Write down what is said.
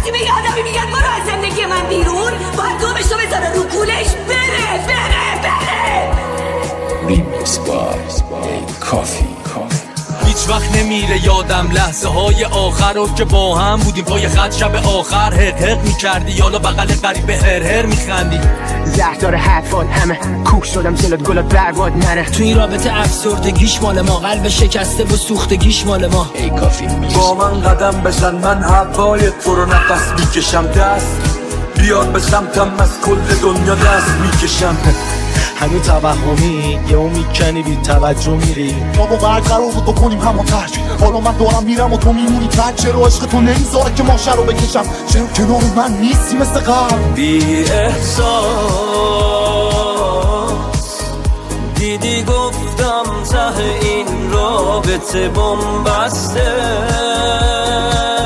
وقتی به یه آدمی میگن برو از زندگی من بیرون باید دومشو بذاره رو کولش بره بره بره. ریمیکس بای کافی. هیچ وقت نمیره یادم لحظه های آخر رو که با هم بودیم پای خط شب آخر حق میکردی یالا بغل غریبه هر میخندی زهردار حرفات همه کوک شدم جلوت گلات برباد نره. تو این رابطه افسردگیش مال ما، قلب شکسته و سوختگیش مال ما. ای کافی با من قدم بزن من هوای تو رو نفس میکشم دست بیار به سمتم از کل دنیا دست میکشم. همین توهمی یه میکنی بی توجه میری بابا برقرار بود بکنیم همون ترک. حالا من دارم میرم و تو میمونی ترک. چرا عشق تو نمیذاره که ماشه رو بکشم؟ چرا کنار من نیستی مثل قبل؟ بی احساس دیدی گفتم ته این رابطه بمبسته